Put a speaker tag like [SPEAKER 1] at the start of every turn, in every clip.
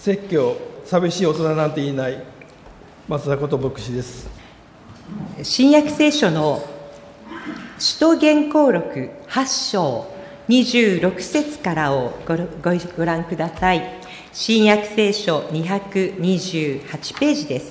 [SPEAKER 1] 説教、寂しい大人なんて言いない松田こと牧師です。
[SPEAKER 2] 新約聖書の使徒言行録8章26節からをご覧ください。新約聖書228ページです。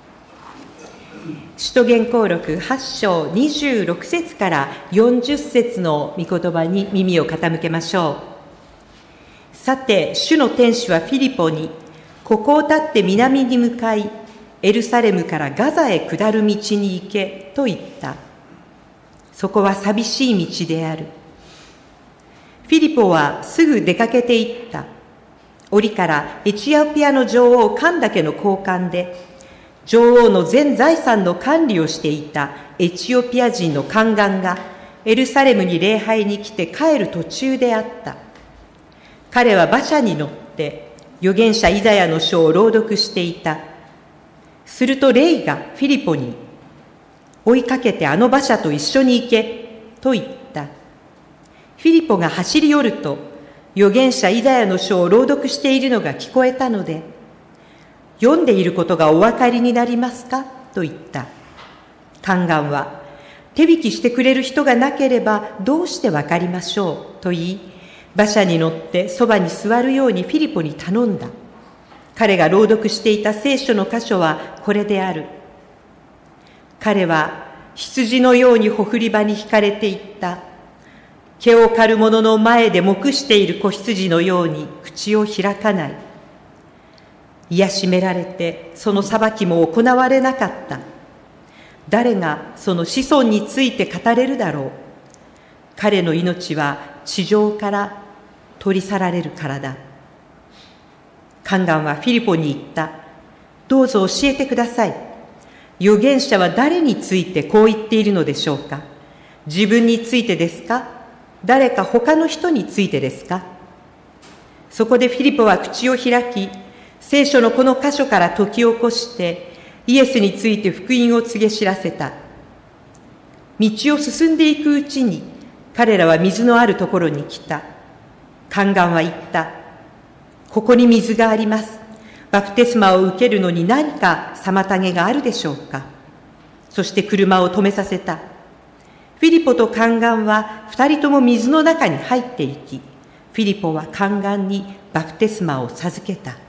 [SPEAKER 2] 使徒言行録8章26節から40節の御言葉に耳を傾けましょう。さて、主の天使はフィリポに、ここを立って南に向かい、エルサレムからガザへ下る道に行けと言った。そこは寂しい道である。フィリポはすぐ出かけて行った。折からエチオピアの女王カンダケの高官で、女王の全財産の管理をしていたエチオピア人の宦官がエルサレムに礼拝に来て帰る途中であった。彼は馬車に乗って預言者イザヤの書を朗読していた。すると霊がフィリポに、追いかけてあの馬車と一緒に行けと言った。フィリポが走り寄ると、預言者イザヤの書を朗読しているのが聞こえたので、読んでいることがお分かりになりますかと言った。宦官は、手引きしてくれる人がなければどうして分かりましょうと言い、馬車に乗ってそばに座るようにフィリポに頼んだ。彼が朗読していた聖書の箇所はこれである。彼は羊のようにほふり場に引かれていった。毛を刈る者の前で黙している子羊のように口を開かない。癒しめられてその裁きも行われなかった。誰がその子孫について語れるだろう。彼の命は地上から取り去られるからだ。宦官はフィリポに言った。どうぞ教えてください。預言者は誰についてこう言っているのでしょうか。自分についてですか、誰か他の人についてですか。そこでフィリポは口を開き、聖書のこの箇所から解き起こしてイエスについて福音を告げ知らせた。道を進んでいくうちに彼らは水のあるところに来た。宦官は言った。ここに水があります。バプテスマを受けるのに何か妨げがあるでしょうか。そして車を止めさせた。フィリポと宦官は二人とも水の中に入っていき、フィリポは宦官にバプテスマを授けた。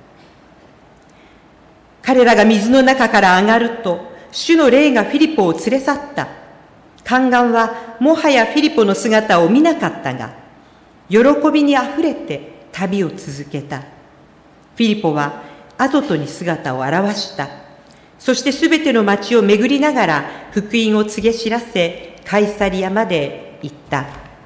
[SPEAKER 2] 彼らが水の中から上がると、主の霊がフィリポを連れ去った。宦官はもはやフィリポの姿を見なかったが、喜びにあふれて旅を続けた。フィリポはアゾトに姿を現した。そしてすべての町を巡りながら福音を告げ知らせ、カイサリアまで行った。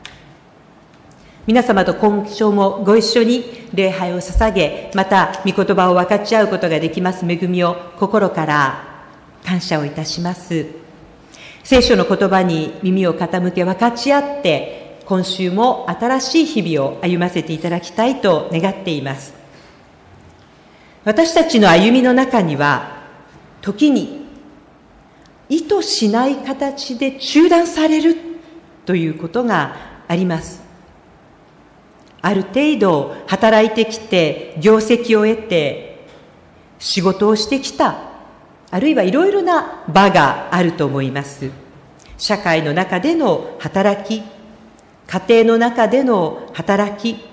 [SPEAKER 2] 皆様と今週もご一緒に礼拝を捧げ、また御言葉を分かち合うことができます恵みを心から感謝をいたします。聖書の言葉に耳を傾け分かち合って、今週も新しい日々を歩ませていただきたいと願っています。私たちの歩みの中には、時に意図しない形で中断されるということがあります。ある程度働いてきて、業績を得て、仕事をしてきた、あるいはいろいろな場があると思います。社会の中での働き、家庭の中での働き、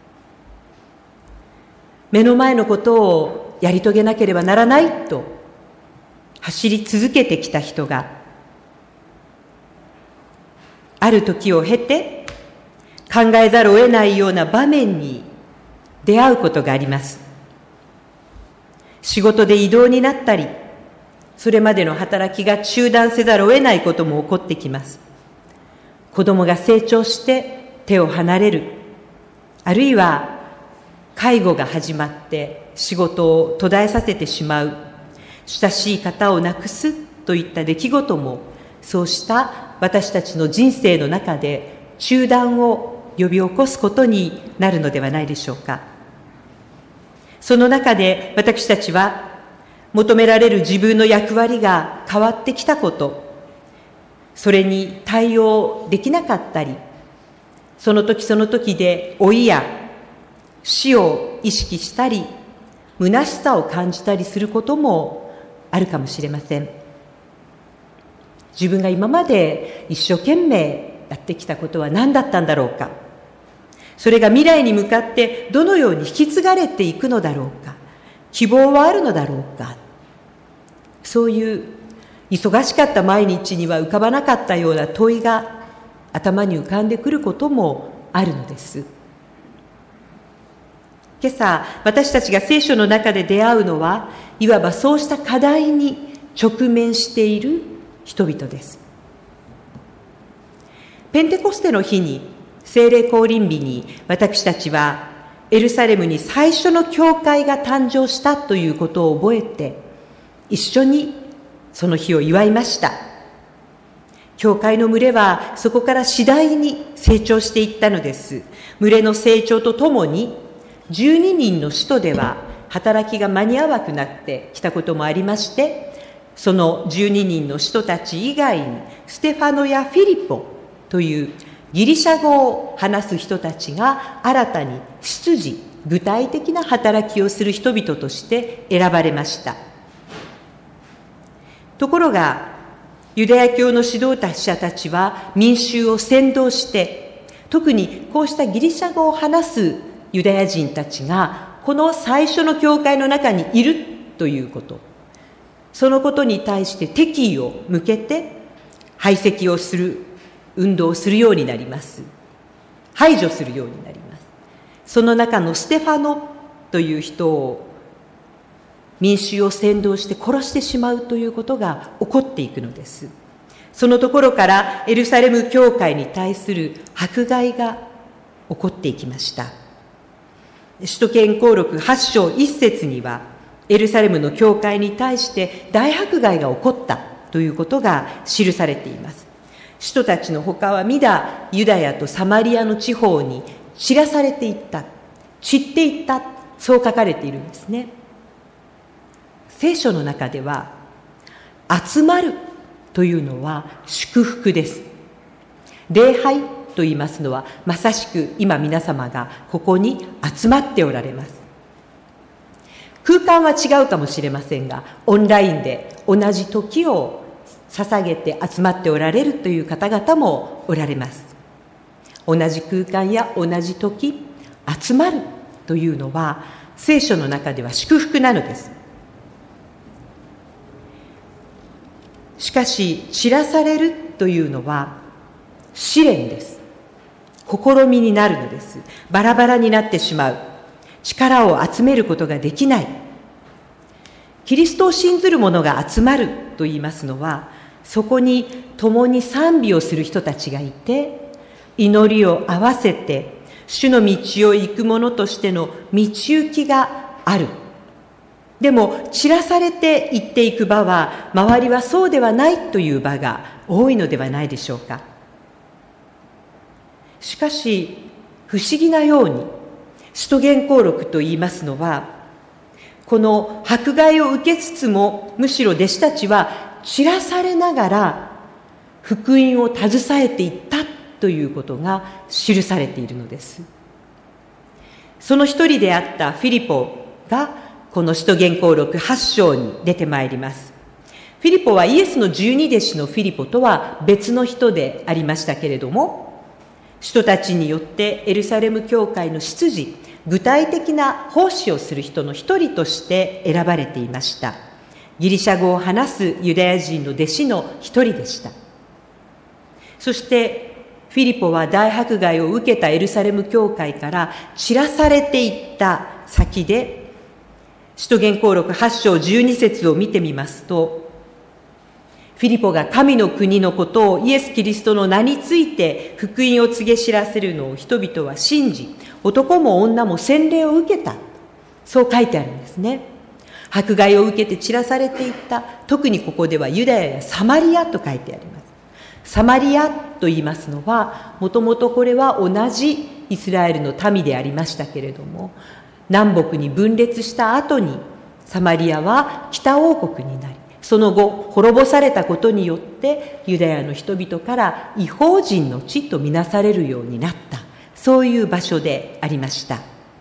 [SPEAKER 2] 目の前のことをやり遂げなければならないと走り続けてきた人が、ある時を経て考えざるを得ないような場面に出会うことがあります。仕事で異動になったり、それまでの働きが中断せざるを得ないことも起こってきます。子供が成長して手を離れる、あるいは介護が始まって仕事を途絶えさせてしまう、親しい方を亡くすといった出来事も、そうした私たちの人生の中で中断を呼び起こすことになるのではないでしょうか。その中で私たちは求められる自分の役割が変わってきたこと、それに対応できなかったり、その時その時で老いや死を意識したり、 虚しさを感じたりすることもあるかもしれません。自分が今まで一生懸命やってきたことは何だったんだろうか。それが未来に向かってどのように引き継がれていくのだろうか。希望はあるのだろうか。そういう忙しかった毎日には浮かばなかったような問いが頭に浮かんでくることもあるのです。今朝、私たちが聖書の中で出会うのは、いわばそうした課題に直面している人々です。ペンテコステの日に、聖霊降臨日に、私たちはエルサレムに最初の教会が誕生したということを覚えて、一緒にその日を祝いました。教会の群れはそこから次第に成長していったのです。群れの成長とともに、12人の使徒では働きが間に合わなくなってきたこともありまして、その12人の使徒たち以外にステファノやフィリポというギリシャ語を話す人たちが新たに出自具体的な働きをする人々として選ばれました。ところがユダヤ教の指導者たちは民衆を扇動して、特にこうしたギリシャ語を話すユダヤ人たちがこの最初の教会の中にいるということ、そのことに対して敵意を向けて排斥をする運動をするようになります。排除するようになります。その中のステファノという人を民衆を扇動して殺してしまうということが起こっていくのです。そのところからエルサレム教会に対する迫害が起こっていきました。使徒権行録8章1節には、エルサレムの教会に対して大迫害が起こったということが記されています。使徒たちの他は皆ユダヤとサマリアの地方に散らされていった、散っていった、そう書かれているんですね。聖書の中では、集まるというのは祝福です。礼拝と言いますのは、まさしく今皆様がここに集まっておられます。空間は違うかもしれませんが、オンラインで同じ時を捧げて集まっておられるという方々もおられます。同じ空間や同じ時、集まるというのは、聖書の中では祝福なのです。しかし、散らされるというのは試練です。試みになるのです。バラバラになってしまう。力を集めることができない。キリストを信ずる者が集まると言いますのは、そこに共に賛美をする人たちがいて、祈りを合わせて主の道を行く者としての道行きがある。でも散らされて行っていく場は、周りはそうではないという場が多いのではないでしょうか。しかし不思議なように、使徒言行録と言いますのは、この迫害を受けつつも、むしろ弟子たちは散らされながら福音を携えていったということが記されているのです。その一人であったフィリポがこの使徒言行録8章に出てまいります。フィリポはイエスの12弟子のフィリポとは別の人でありましたけれども、使徒たちによってエルサレム教会の出自、具体的な奉仕をする人の一人として選ばれていました。ギリシャ語を話すユダヤ人の弟子の一人でした。そしてフィリポは大迫害を受けたエルサレム教会から散らされていった先で、使徒言行録8章12節を見てみますと、フィリポが神の国のことを、イエス・キリストの名について福音を告げ知らせるのを人々は信じ、男も女も洗礼を受けた。そう書いてあるんですね。迫害を受けて散らされていった。特にここではユダヤやサマリアと書いてあります。サマリアと言いますのは、もともとこれは同じイスラエルの民でありましたけれども、南北に分裂した後にサマリアは北王国になり、その後滅ぼされたことによってユダヤの人々から異邦人の地とみなされるようになった、そういう場所でありました。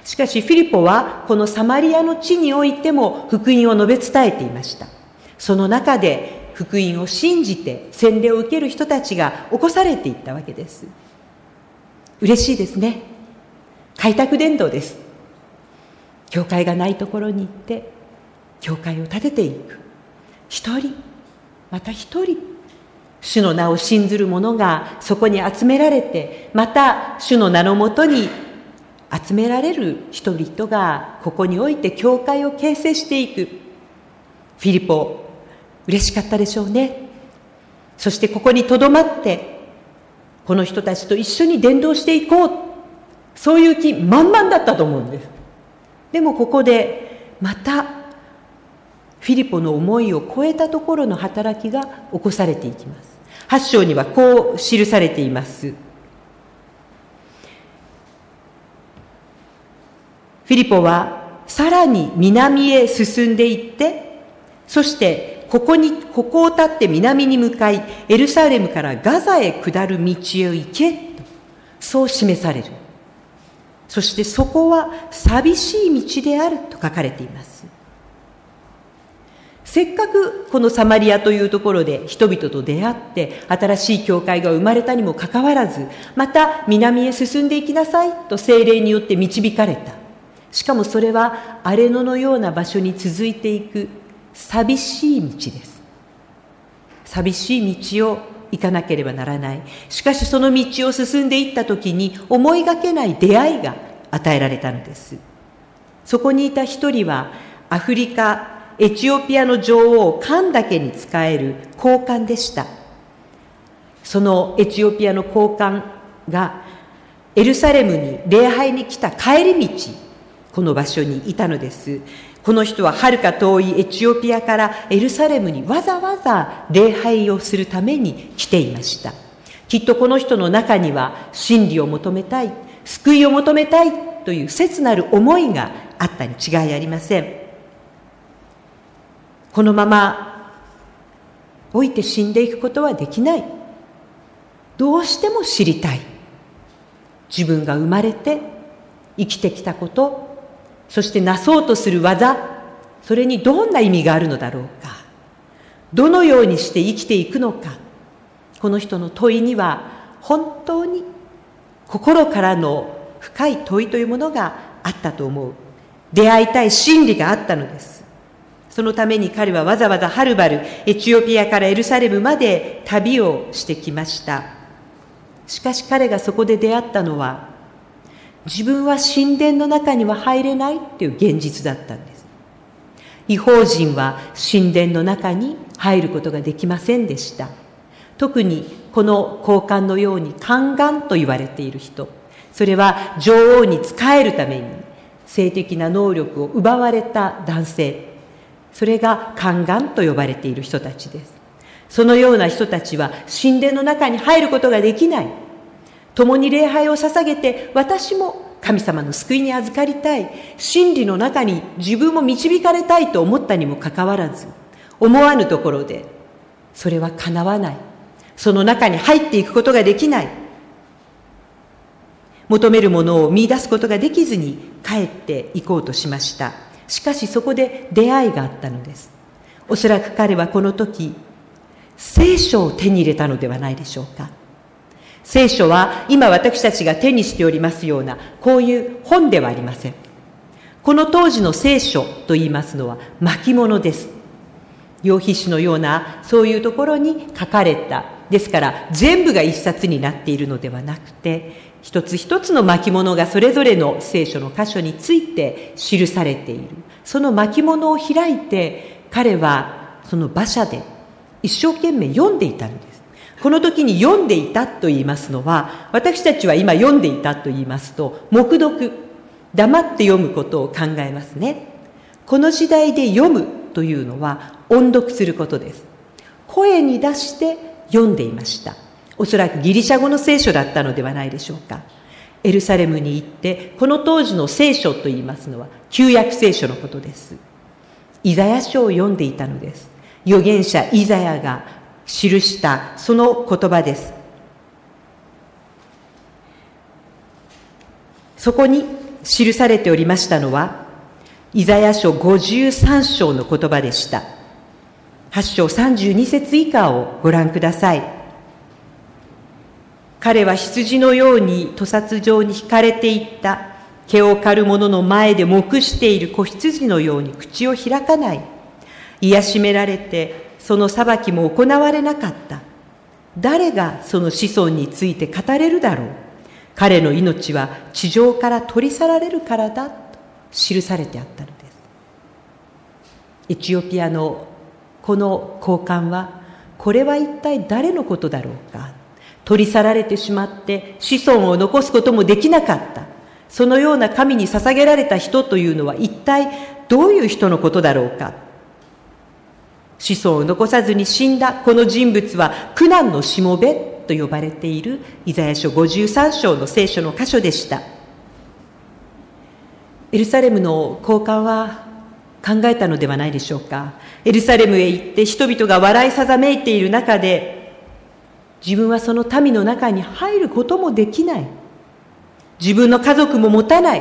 [SPEAKER 2] しかしフィリポはこのサマリアの地においても福音を述べ伝えていました。その中で福音を信じて洗礼を受ける人たちが起こされていったわけです。嬉しいですね。開拓伝道です。教会がないところに行って教会を建てていく。一人また一人主の名を信ずる者がそこに集められて、また主の名のもとに集められる人々がここにおいて教会を形成していく。フィリポ、嬉しかったでしょうね。そしてここにとどまってこの人たちと一緒に伝道していこう、そういう気満々だったと思うんです。でもここでまたフィリポの思いを超えたところの働きが起こされていきます。8章にはこう記されています。フィリポはさらに南へ進んでいって、そしてここを立って南に向かい、エルサレムからガザへ下る道へ行けと、そう示される。そしてそこは寂しい道であると書かれています。せっかくこのサマリアというところで人々と出会って新しい教会が生まれたにもかかわらず、また南へ進んでいきなさいと聖霊によって導かれた。しかもそれは荒れ野のような場所に続いていく寂しい道です。寂しい道を行かなければならない。しかしその道を進んでいったときに思いがけない出会いが与えられたのです。そこにいた一人はアフリカエチオピアの女王カンダケに仕える高官でした。そのエチオピアの高官がエルサレムに礼拝に来た帰り道、この場所にいたのです。この人ははるか遠いエチオピアからエルサレムにわざわざ礼拝をするために来ていました。きっとこの人の中には真理を求めたい、救いを求めたいという切なる思いがあったに違いありません。このまま老いて死んでいくことはできない。どうしても知りたい。自分が生まれて生きてきたこと、そしてなそうとする技、それにどんな意味があるのだろうか。どのようにして生きていくのか。この人の問いには本当に心からの深い問いというものがあったと思う。出会いたい真理があったのです。そのために彼はわざわざはるばるエチオピアからエルサレムまで旅をしてきました。しかし彼がそこで出会ったのは、自分は神殿の中には入れないという現実だったんです。異邦人は神殿の中に入ることができませんでした。特にこの高官のように宦官と言われている人、それは女王に仕えるために性的な能力を奪われた男性、それが宦官と呼ばれている人たちです。そのような人たちは神殿の中に入ることができない。共に礼拝を捧げて、私も神様の救いに預かりたい、真理の中に自分も導かれたいと思ったにもかかわらず、思わぬところでそれは叶わない。その中に入っていくことができない。求めるものを見出すことができずに帰っていこうとしました。しかしそこで出会いがあったのです。おそらく彼はこの時、聖書を手に入れたのではないでしょうか。聖書は今私たちが手にしておりますようなこういう本ではありません。この当時の聖書と言いますのは巻物です。羊皮紙のようなそういうところに書かれた。ですから全部が一冊になっているのではなくて、一つ一つの巻物がそれぞれの聖書の箇所について記されている。その巻物を開いて彼はその馬車で一生懸命読んでいたんです。この時に読んでいたと言いますのは、私たちは今読んでいたと言いますと、黙読、黙って読むことを考えますね。この時代で読むというのは音読することです。声に出して読んでいました。おそらくギリシャ語の聖書だったのではないでしょうか。エルサレムに行って、この当時の聖書と言いますのは旧約聖書のことです。イザヤ書を読んでいたのです。預言者イザヤが記したその言葉です。そこに記されておりましたのは、イザヤ書53章の言葉でした。8章32節以下をご覧ください。彼は羊のように屠殺場に引かれていった。毛を刈る者の前で黙している子羊のように口を開かない。癒しめられて、その裁きも行われなかった。誰がその子孫について語れるだろう。彼の命は地上から取り去られるからだと記されてあったのです。エチオピアのこの高官は、これは一体誰のことだろうか。取り去られてしまって子孫を残すこともできなかった。そのような神に捧げられた人というのは一体どういう人のことだろうか。子孫を残さずに死んだこの人物は苦難のしもべと呼ばれているイザヤ書53章の聖書の箇所でした。エルサレムの高官は考えたのではないでしょうか。エルサレムへ行って人々が笑いさざめいている中で、自分はその民の中に入ることもできない。自分の家族も持たない。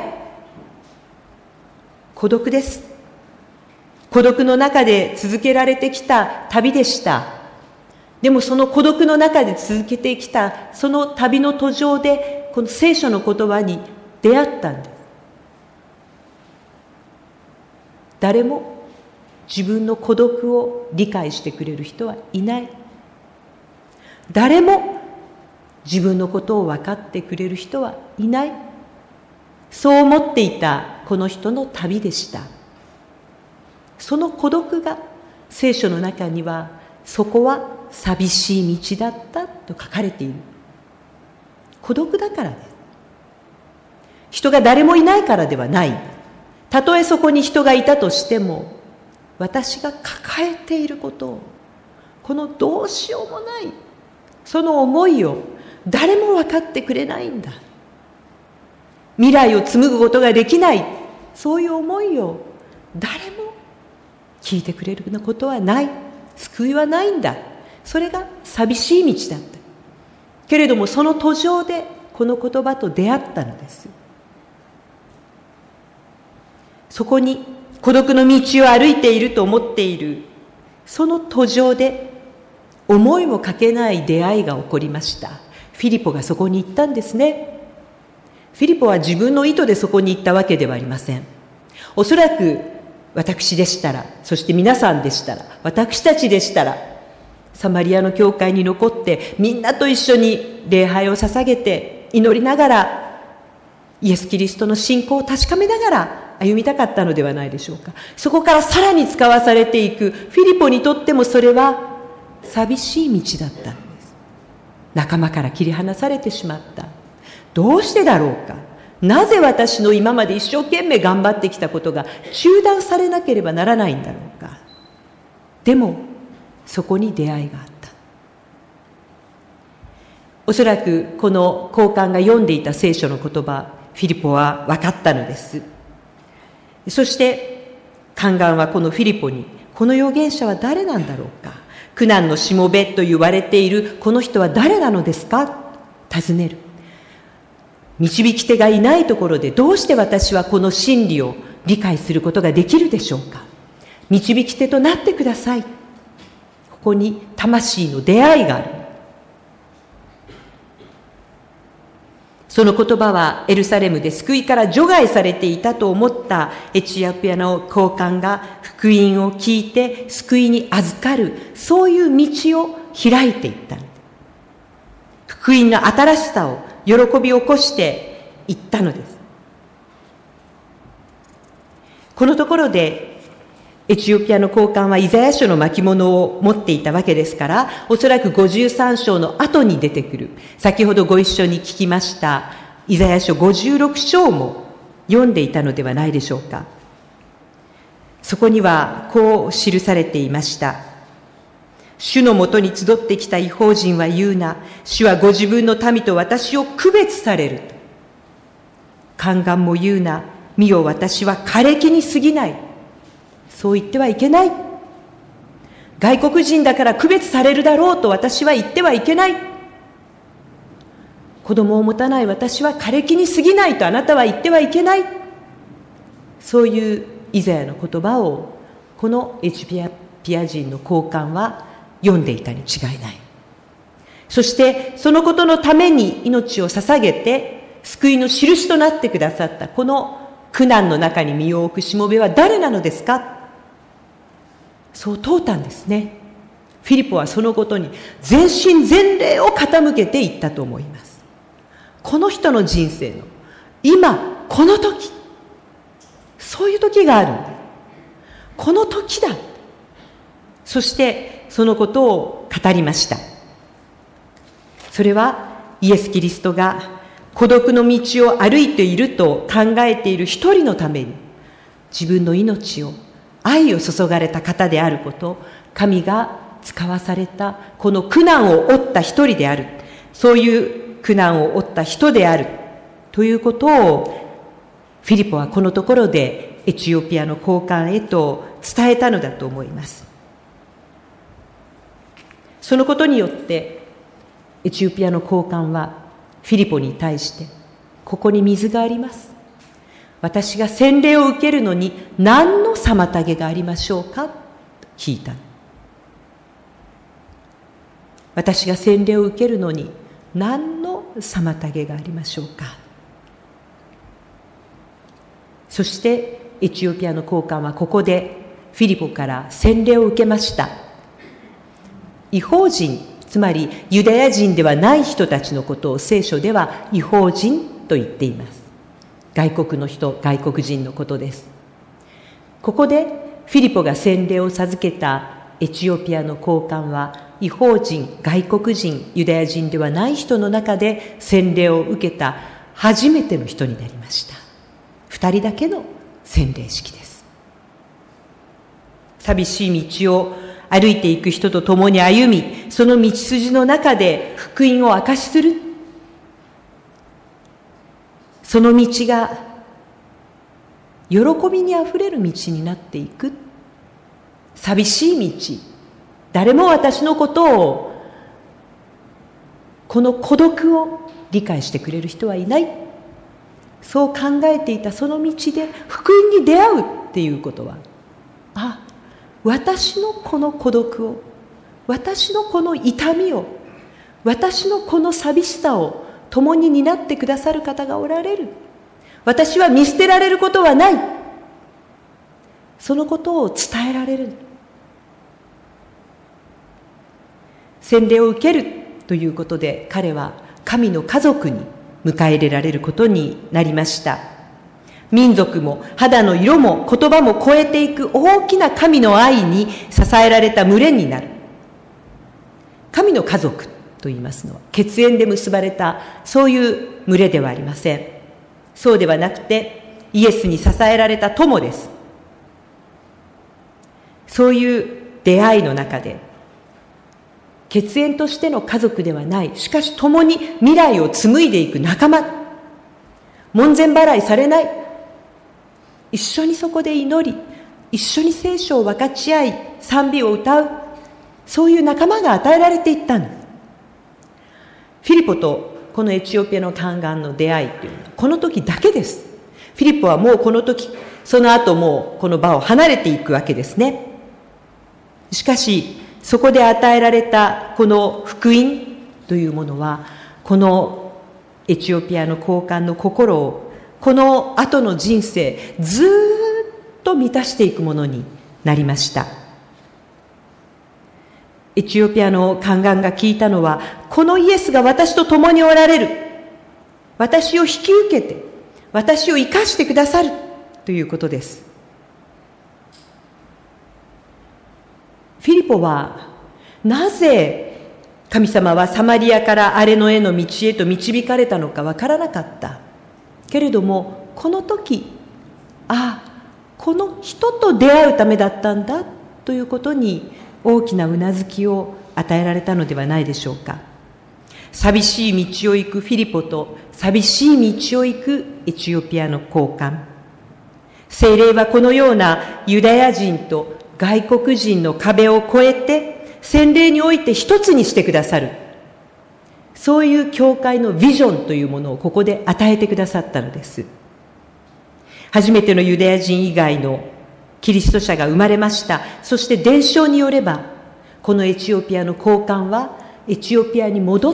[SPEAKER 2] 孤独です。孤独の中で続けられてきた旅でした。でもその孤独の中で続けてきたその旅の途上で、この聖書の言葉に出会ったんです。誰も自分の孤独を理解してくれる人はいない。誰も自分のことを分かってくれる人はいない。そう思っていたこの人の旅でした。その孤独が聖書の中には、そこは寂しい道だったと書かれている。孤独だからです。人が誰もいないからではない。たとえそこに人がいたとしても、私が抱えていることを、このどうしようもないその思いを誰も分かってくれないんだ。未来を紡ぐことができない、そういう思いを誰も聞いてくれるようなことはない。救いはないんだ。それが寂しい道だった。けれどもその途上でこの言葉と出会ったのです。そこに孤独の道を歩いていると思っているその途上で、思いもかけない出会いが起こりました。フィリポがそこに行ったんですね。フィリポは自分の意図でそこに行ったわけではありません。おそらく私でしたら、そして皆さんでしたら、私たちでしたら、サマリアの教会に残ってみんなと一緒に礼拝を捧げて祈りながら、イエス・キリストの信仰を確かめながら歩みたかったのではないでしょうか。そこからさらに使わされていくフィリポにとっても、それは寂しい道だったんです。仲間から切り離されてしまった。どうしてだろうか。なぜ私の今まで一生懸命頑張ってきたことが中断されなければならないんだろうか。でもそこに出会いがあった。おそらくこの高官が読んでいた聖書の言葉、フィリポは分かったのです。そして宦官はこのフィリポに、この預言者は誰なんだろうか。苦難のしもべと言われているこの人は誰なのですか、尋ねる。導き手がいないところでどうして私はこの真理を理解することができるでしょうか。導き手となってください。ここに魂の出会いがある。その言葉はエルサレムで救いから除外されていたと思ったエチオピアの高官が福音を聞いて救いに預かる、そういう道を開いていった。福音の新しさを喜び起こしていったのです。このところでエチオピアの高官はイザヤ書の巻物を持っていたわけですから、おそらく53章の後に出てくる、先ほどご一緒に聞きましたイザヤ書56章も読んでいたのではないでしょうか。そこにはこう記されていました。主のもとに集ってきた異邦人は言うな。主はご自分の民と私を区別される。宦官も言うな。見よ、私は枯れ木に過ぎない。そう言ってはいけない。外国人だから区別されるだろうと私は言ってはいけない。 子供を持たない私は枯れ木に過ぎないとあなたは言ってはいけない。そういうイザヤの言葉をこのエチオピア人の高官は読んでいたに違いない。そしてそのことのために命を捧げて救いの印となってくださったこの苦難の中に身を置くしもべは誰なのですか。そう問うたんですね。フィリポはそのことに全身全霊を傾けていったと思います。この人の人生の今この時、そういう時があるんだ。この時だ。そしてそのことを語りました。それはイエス・キリストが孤独の道を歩いていると考えている一人のために自分の命を、愛を注がれた方であること、神が使わされたこの苦難を負った一人である、そういう苦難を負った人であるということをフィリポはこのところでエチオピアの高官へと伝えたのだと思います。そのことによってエチオピアの高官はフィリポに対して、ここに水があります。私が洗礼を受けるのに何の妨げがありましょうかと聞いた。私が洗礼を受けるのに何の妨げがありましょうか。そしてエチオピアの高官はここでフィリポから洗礼を受けました。異邦人、つまりユダヤ人ではない人たちのことを聖書では異邦人と言っています。外国の人、外国人のことです。ここでフィリポが洗礼を授けたエチオピアの高官は異邦人、外国人、ユダヤ人ではない人の中で洗礼を受けた初めての人になりました。2人だけの洗礼式です。寂しい道を歩いていく人と共に歩み、その道筋の中で福音を証しする。その道が喜びにあふれる道になっていく。寂しい道、誰も私のことを、この孤独を理解してくれる人はいない。そう考えていたその道で福音に出会うっていうことは、私のこの孤独を、私のこの痛みを、私のこの寂しさを共に担ってくださる方がおられる。私は見捨てられることはない。そのことを伝えられる。洗礼を受けるということで彼は神の家族に迎え入れられることになりました。民族も肌の色も言葉も超えていく大きな神の愛に支えられた群れになる。神の家族と言いますのは血縁で結ばれたそういう群れではありません。そうではなくてイエスに支えられた友です。そういう出会いの中で血縁としての家族ではない、しかし共に未来を紡いでいく仲間、門前払いされない、一緒にそこで祈り、一緒に聖書を分かち合い賛美を歌う、そういう仲間が与えられていったんです。フィリポとこのエチオピアの宦官の出会いというのはこの時だけです。フィリポはもうこの時、その後もうこの場を離れていくわけですね。しかしそこで与えられたこの福音というものは、このエチオピアの高官の心をこの後の人生ずっと満たしていくものになりました。エチオピアの宦官が聞いたのは、このイエスが私と共におられる、私を引き受けて私を生かしてくださるということです。フィリポはなぜ神様はサマリアから荒野への道へと導かれたのかわからなかったけれども、この時、この人と出会うためだったんだということに大きなうなずきを与えられたのではないでしょうか。寂しい道を行くフィリポと寂しい道を行くエチオピアの高官、聖霊はこのようなユダヤ人と外国人の壁を越えて洗礼において一つにしてくださる。 そういう教会のビジョンというものをここで与えてくださったのです。初めてのユダヤ人以外のキリスト者が生まれました。そして伝承によれば、このエチオピアの高官はエチオピアに戻って、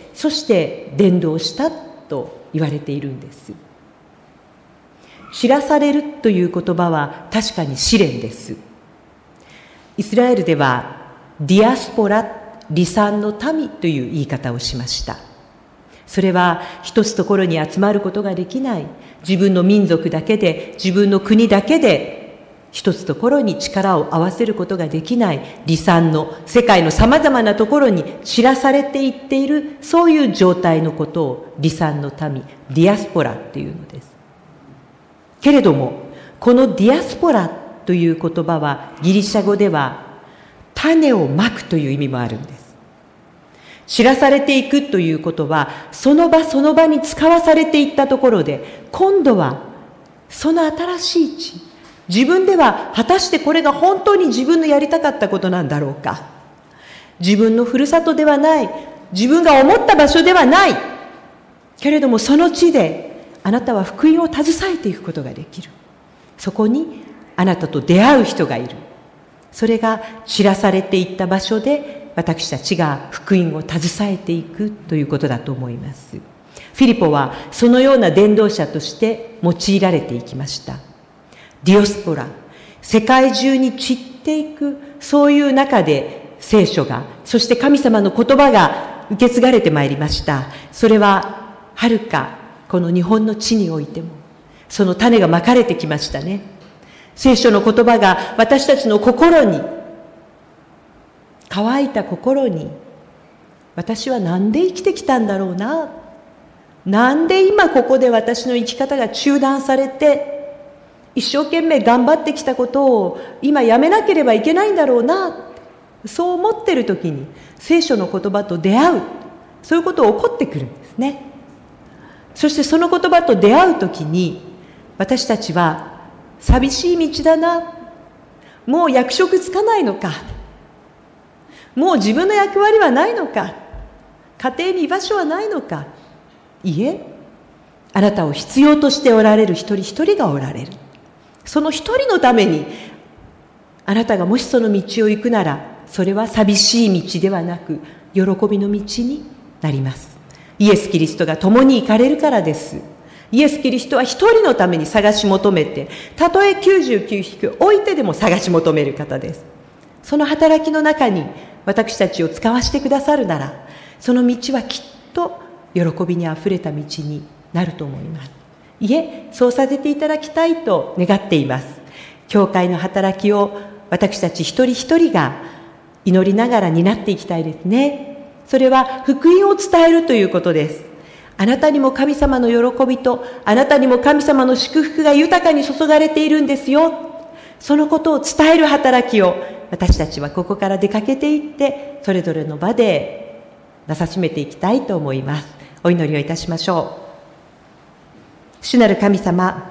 [SPEAKER 2] そして伝道したと言われているんです。知らされるという言葉は確かに試練です。イスラエルではディアスポラ、離散の民という言い方をしました。それは一つところに集まることができない、自分の民族だけで、自分の国だけで一つところに力を合わせることができない離散の世界のさまざまなところに散らされていっている、そういう状態のことを離散の民、ディアスポラというのです。けれども、このディアスポラという言葉はギリシャ語では種をまくという意味もあるんです。知らされていくということは、その場その場に使わされていったところで、今度はその新しい地、自分では果たしてこれが本当に自分のやりたかったことなんだろうか。自分のふるさとではない、自分が思った場所ではない。けれどもその地であなたは福音を携えていくことができる。そこにあなたと出会う人がいる。それが知らされていった場所で私たちが福音を携えていくということだと思います。フィリポはそのような伝道者として用いられていきました。ディオスポラ、世界中に散っていく、そういう中で聖書が、そして神様の言葉が受け継がれてまいりました。それははるかこの日本の地においてもその種がまかれてきましたね。聖書の言葉が私たちの心に、乾いた心に、私はなんで生きてきたんだろうな、なんで今ここで私の生き方が中断されて、一生懸命頑張ってきたことを今やめなければいけないんだろうな、そう思っている時に聖書の言葉と出会う、そういうことが起こってくるんですね。そしてその言葉と出会うときに、私たちは寂しい道だな、もう役職つかないのか、もう自分の役割はないのか、家庭に居場所はないのか、いえ、あなたを必要としておられる一人一人がおられる。その一人のためにあなたがもしその道を行くなら、それは寂しい道ではなく喜びの道になります。イエス・キリストが共に行かれるからです。イエス・キリストは一人のために探し求めて、たとえ99匹置いてでも探し求める方です。その働きの中に私たちを使わせてくださるなら、その道はきっと喜びにあふれた道になると思います。いえ、そうさせていただきたいと願っています。教会の働きを私たち一人一人が祈りながら担っていきたいですね。それは福音を伝えるということです。あなたにも神様の喜びと、あなたにも神様の祝福が豊かに注がれているんですよ。そのことを伝える働きを私たちはここから出かけていって、それぞれの場でなさしめていきたいと思います。お祈りをいたしましょう。主なる神様、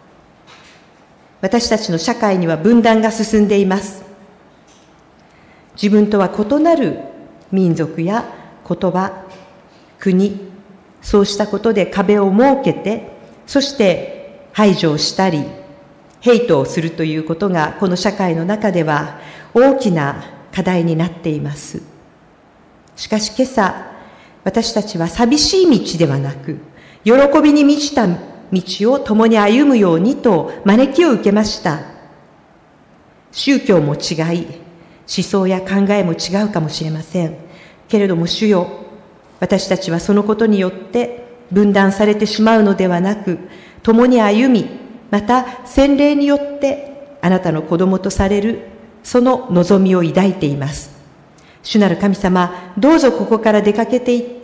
[SPEAKER 2] 私たちの社会には分断が進んでいます。自分とは異なる民族や言葉、国、そうしたことで壁を設けて、そして排除をしたり、ヘイトをするということがこの社会の中では大きな課題になっています。しかし今朝、私たちは寂しい道ではなく、喜びに満ちた道を共に歩むようにと招きを受けました。宗教も違い、思想や考えも違うかもしれません。けれども主よ、私たちはそのことによって分断されてしまうのではなく、共に歩み、また洗礼によってあなたの子供とされるその望みを抱いています。主なる神様、どうぞここから出かけていって、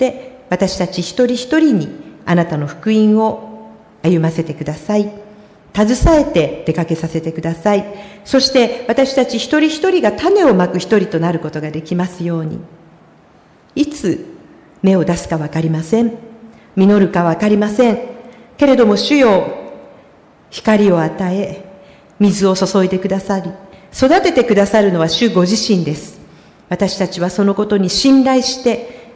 [SPEAKER 2] 私たち一人一人にあなたの福音を歩ませてください。携えて出かけさせてください。そして私たち一人一人が種をまく一人となることができますように。いつ芽を出すかわかりません。実るかわかりません。けれども主よ、光を与え、水を注いでくださり、育ててくださるのは主ご自身です。私たちはそのことに信頼して、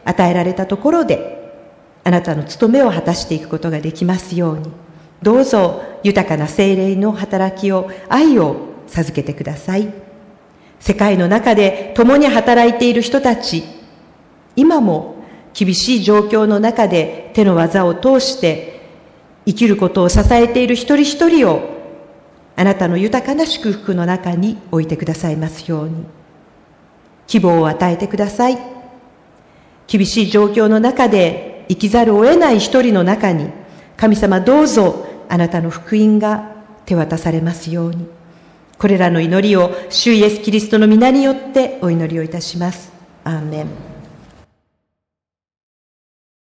[SPEAKER 2] 与えられたところであなたの務めを果たしていくことができますように、どうぞ豊かな聖霊の働きを、愛を授けてください。世界の中で共に働いている人たち、今も厳しい状況の中で手の技を通して生きることを支えている一人一人をあなたの豊かな祝福の中に置いてくださいますように。希望を与えてください。厳しい状況の中で生きざるを得ない一人の中に、神様どうぞあなたの福音が手渡されますように。これらの祈りを主イエスキリストの皆によってお祈りをいたします。アーメン。